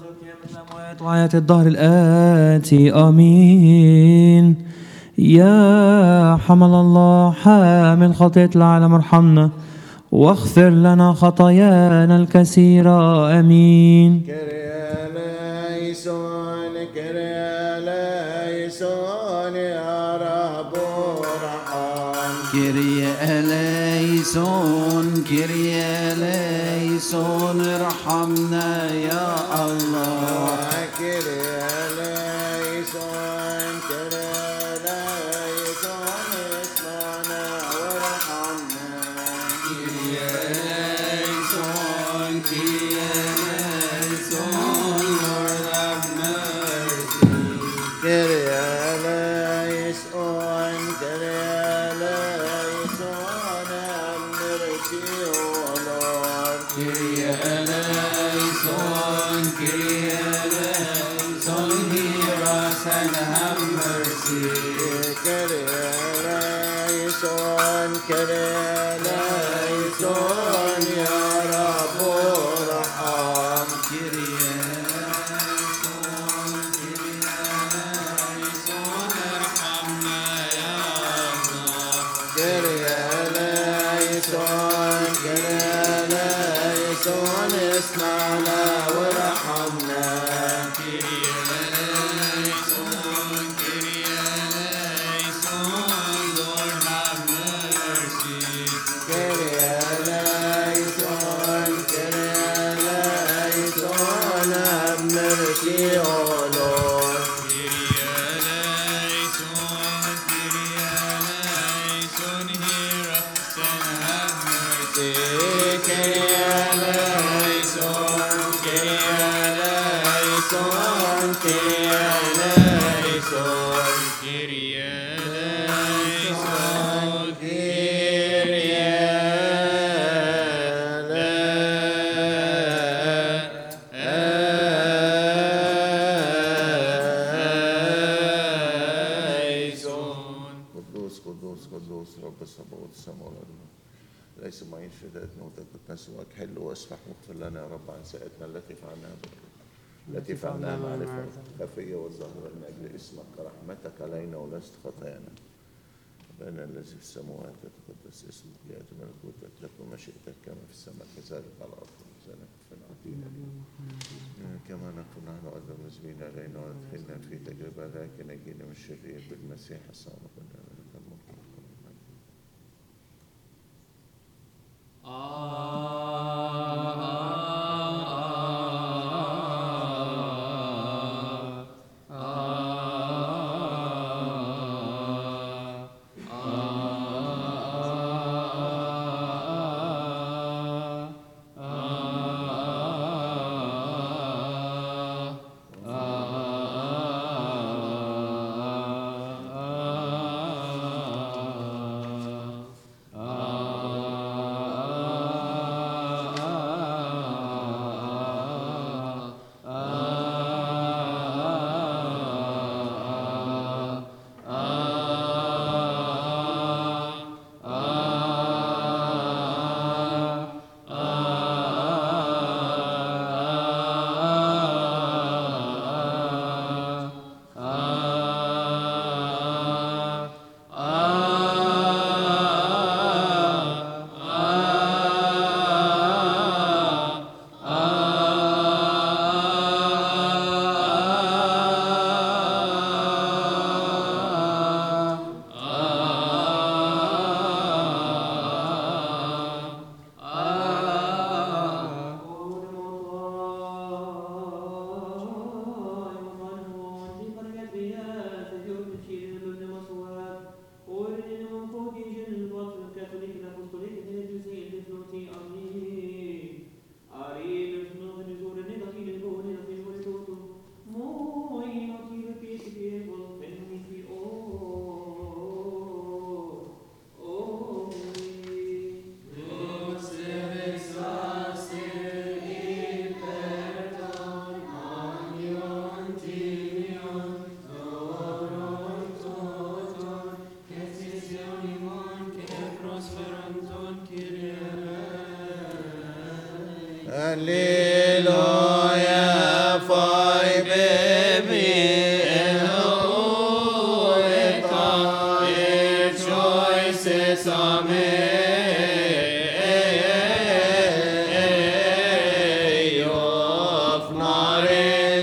وآية الدهر الآتي آمين. يا حمل الله حامل خطية العالم ارحمنا واغفر لنا خطايانا الكثيرة آمين. كريا ليسون كريا ليسون يا رب ارحم. كريا ليسون كريا ليسون ارحمنا يا الله. كريا ليسون كريا ليسون اسمعنا وارحمنا. كريا ليسون كريا ليسون Lord have mercy. كريا ليسون كريا ليسون have mercy O Lord. كريا ليسون كريا ليسون hear us and have mercy. كريا ليسون كريا ليسون يا رب ارحم. كريا ليسون كريا ليسون ارحمنا يا الله. كريا ليسون كريا ليسون اسمعنا وارحمنا. كريا ليسون كريا ليسون Lord have mercy. كريا ليسون كريا ليسون have mercy O Lord. Kyrie eleison, Kyrie eleison, hear us and have mercy. Kyrie eleison, Kyrie eleison, Kyrie eleison, Kyrie eleison, قدوس قدوس قدوس رب السماوات والسماوات. ليس معين شدائدنا وتكتنا سواك. حل واسفح واغفر لنا يا رب عن سائتنا التي فعلناها معرفة خفية والظاهرة من أجل اسمك رحمتك علينا ولست خطايانا. أبانا الذي في السماوات يتقدس اسمك يأتي ملكوتك تكن مشيئتك كما في السماء كذلك على الأرض. خبزنا كفنا أعطينا كما نكون نحن أيضا مذنبين علينا ولا تدخلنا في تجربة لكن نجينا من الشرير بالمسيح الصالح والنعمة لك الملك.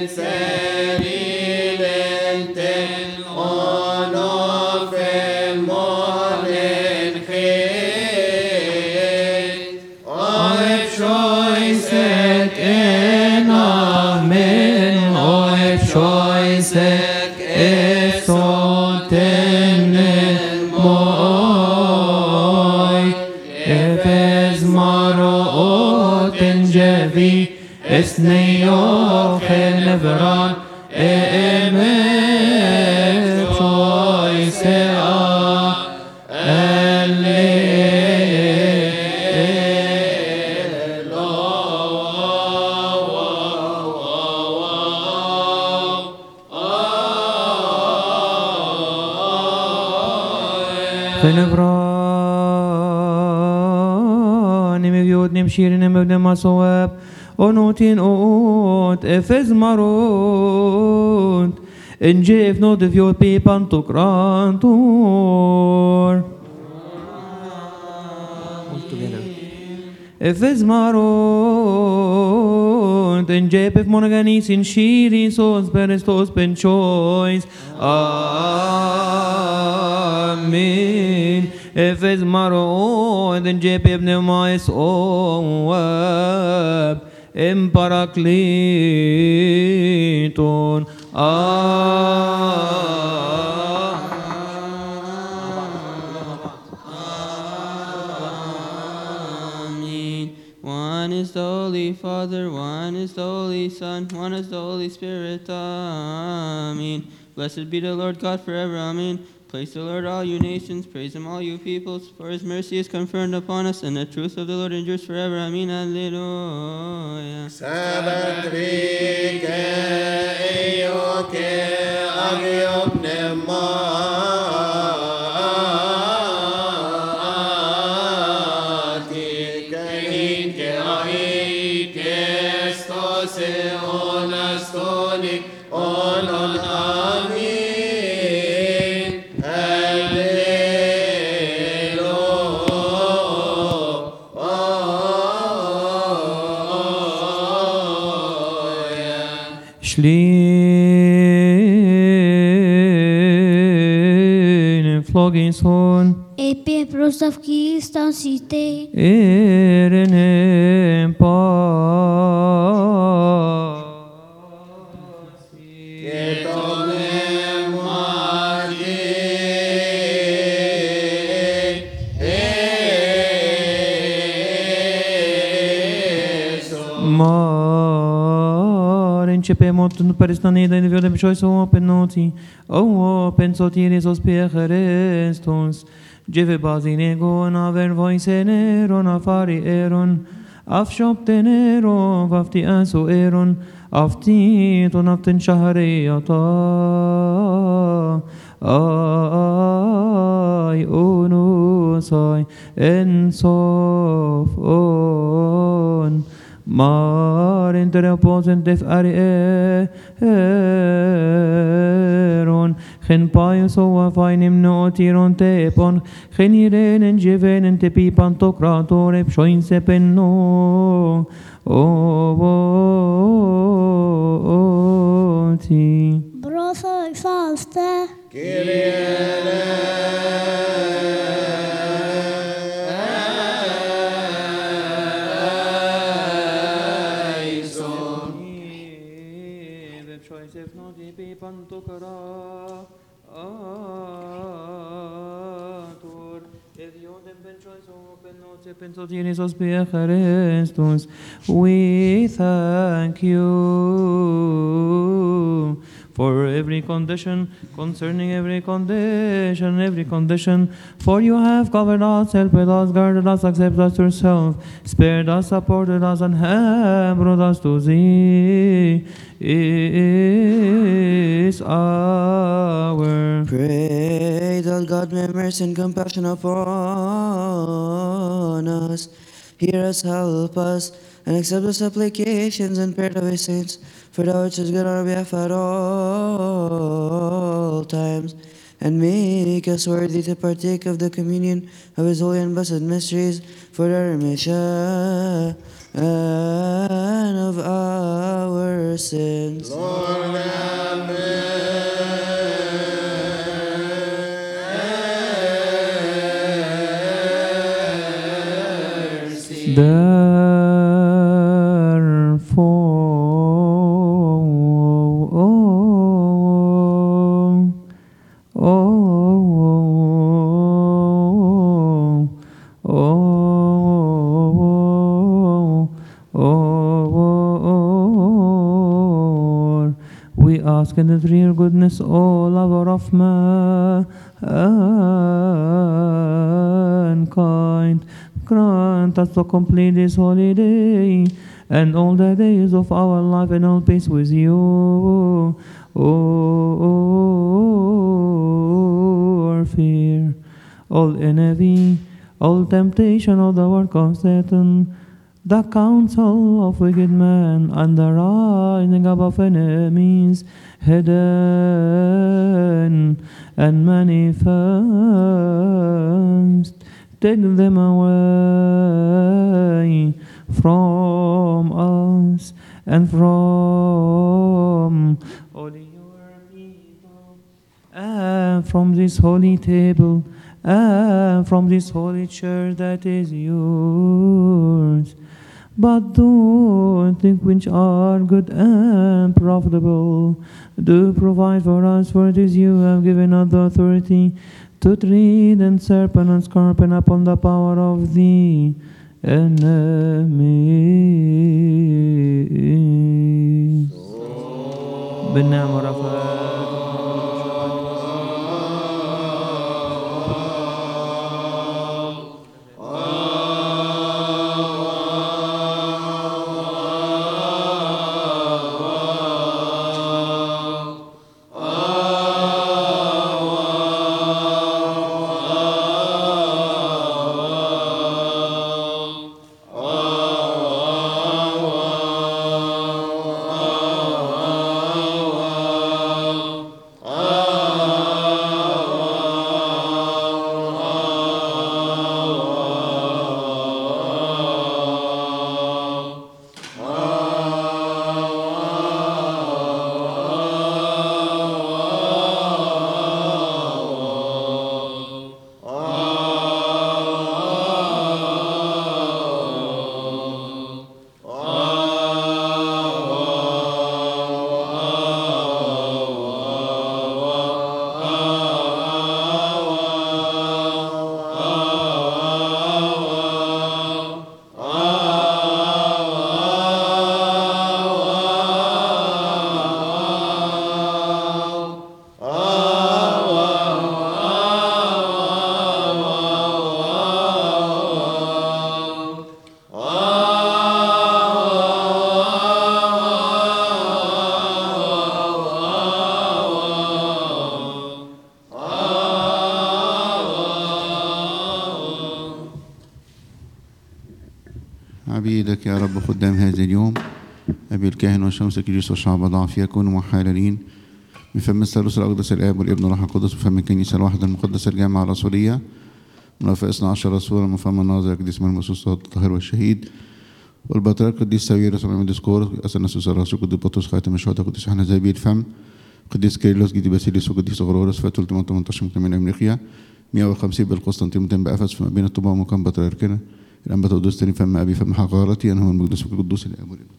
صواب ونوتين اوت افز marot en geef no de vio pepan to grantor افز marot en geef monoganis in shiri sos perestos pen choice amen افز marot en geef pneumais oab em parakleton Amen. One is the Holy Father, one is the Holy Son, one is the Holy Spirit. Amen. Blessed be the Lord God forever. Amen. Praise the Lord, all you nations. Praise him, all you peoples. For his mercy is confirmed upon us, and the truth of the Lord endures forever. Amen. Alleluia. Sabatrike eyoke agiok nemati kehin ke ahi kestose onastonik onon amin. Flogginson Épée prostavkis dans cité. Erenem Începem peristanii de vio de choice open noti. Open sotiris Christus. Geve bazinego na ver voiceneron afari eron. Afshopteneron afti anso eron. Afti tonakten shahriata. Ay unusai ensof on. Mar interposen def arieron gen paius o fainim notiron tepon gen irenen jevenen tepipan tokratore psoin sepenno oti Brosa exalste. We thank you for every condition, concerning every condition, for you have covered us, helped us, guarded us, accepted us yourself, spared us, supported us, and have brought us to thee. Is our Pray that God may have mercy and compassion upon us. Hear us, help us, and accept the supplications and prayer of his saints, for that which is good on our behalf at all times, and make us worthy to partake of the communion of his holy and blessed mysteries, for the remission and of our sins. Lord, have mercy. We ask in the real goodness, O lover of mankind, grant us to complete this holy day and all the days of our life in all peace with you. Or fear, all envy, all temptation of the work of Satan, the counsel of wicked men, and the rising up of enemies, hidden and manifest, take them away from us and from all your people, and from this holy table, and from this holy church that is yours. But do things which are good and profitable. Do provide for us, for it is you who have given us the authority to tread and serpent and scorpion upon the power of the enemy. بالنعمة والرفاء. عبيدك يا رب خدام هذا اليوم، أبي الكاهن والشمس الكريس والشعب ضعف يكونوا محاللين من فم الثالوث الأقدس الآب والابن والروح القدس وفم الكنيسة الواحدة المقدسة الجامعة الرسولية من رفاء 12 رسولا من فم الناظر القديس من المسوس الطاهر والشهيد والبطريرك القديس ساويرس ومن ديسكور أثناسوس الرسول القديس بطرس خاتم الشهداء القديس يوحنا ذهبي الفم قديس كيرلس جدي باسيليوس وقديس غرغورس فاتول 18 من أمريكا 150 بالقسطنطين 200 بأفس فما بين الطباع ومكان بطريركنا الأنبا تودستني فم أبي فم حقارتي أنا هو المقدس القدوس الآب والابن.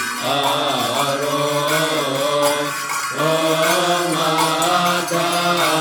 Oh,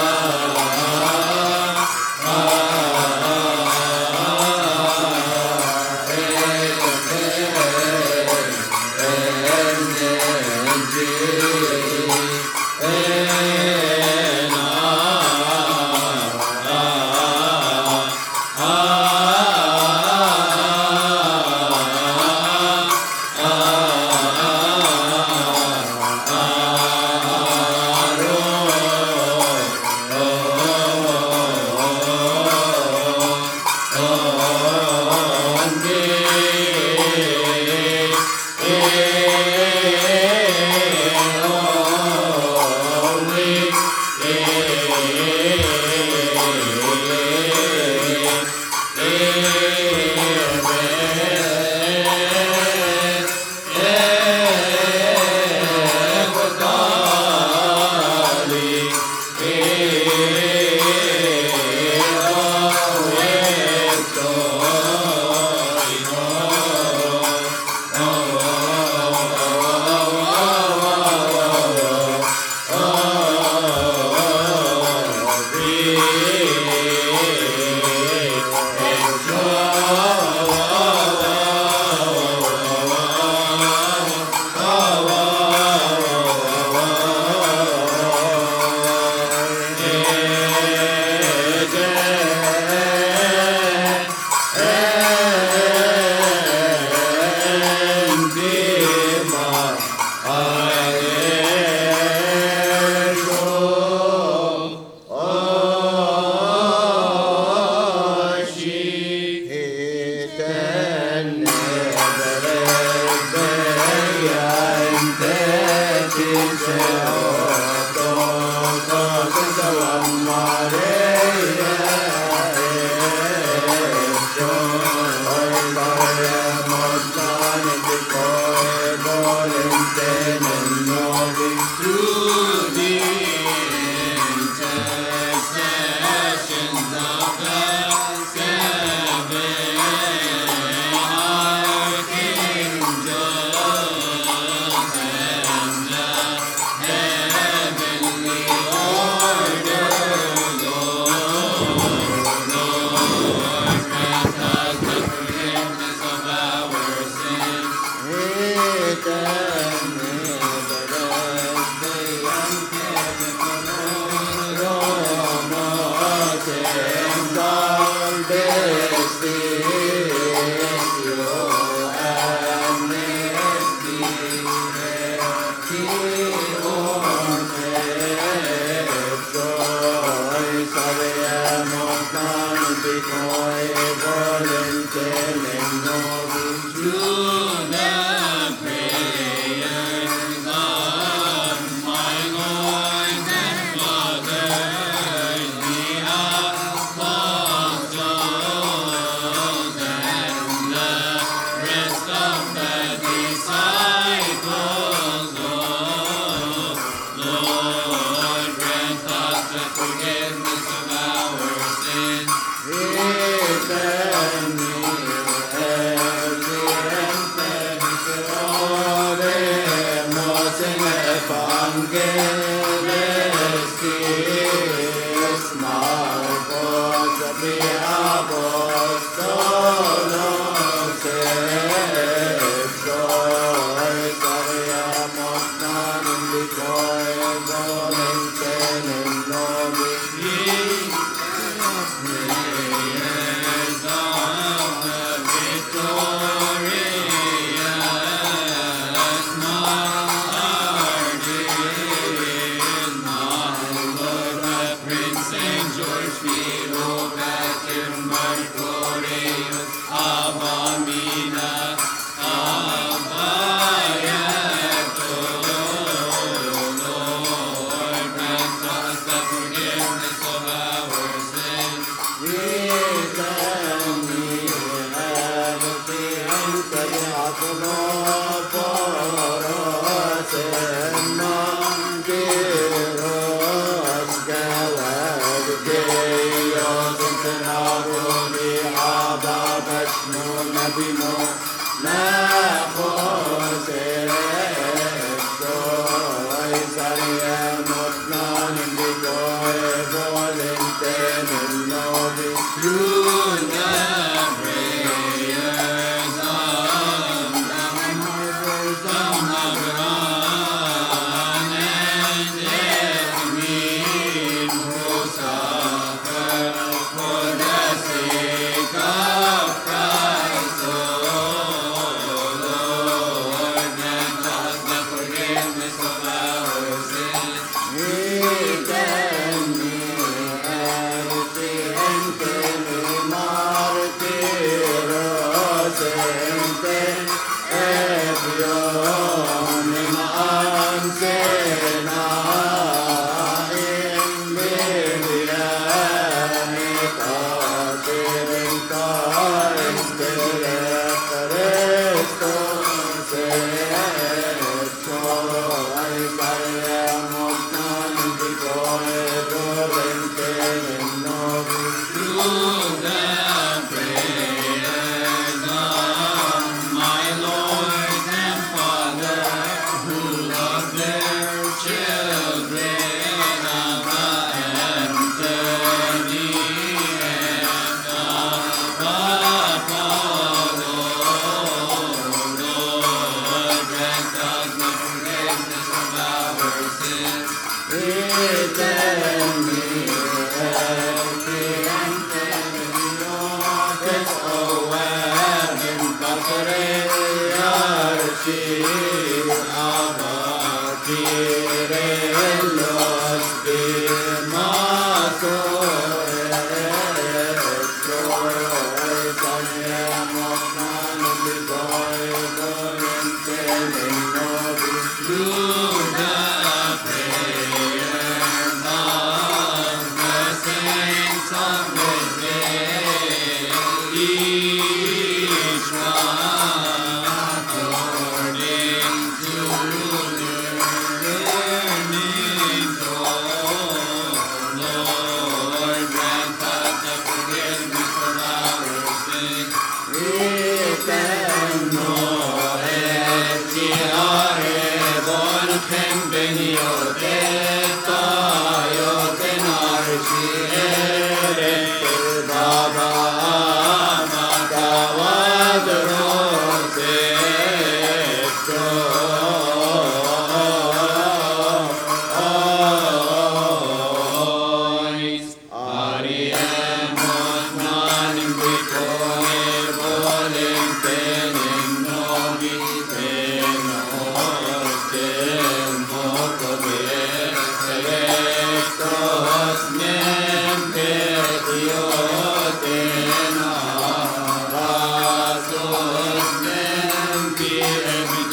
في ابن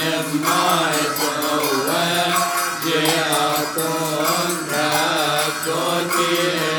المعصوة جاءت رأسك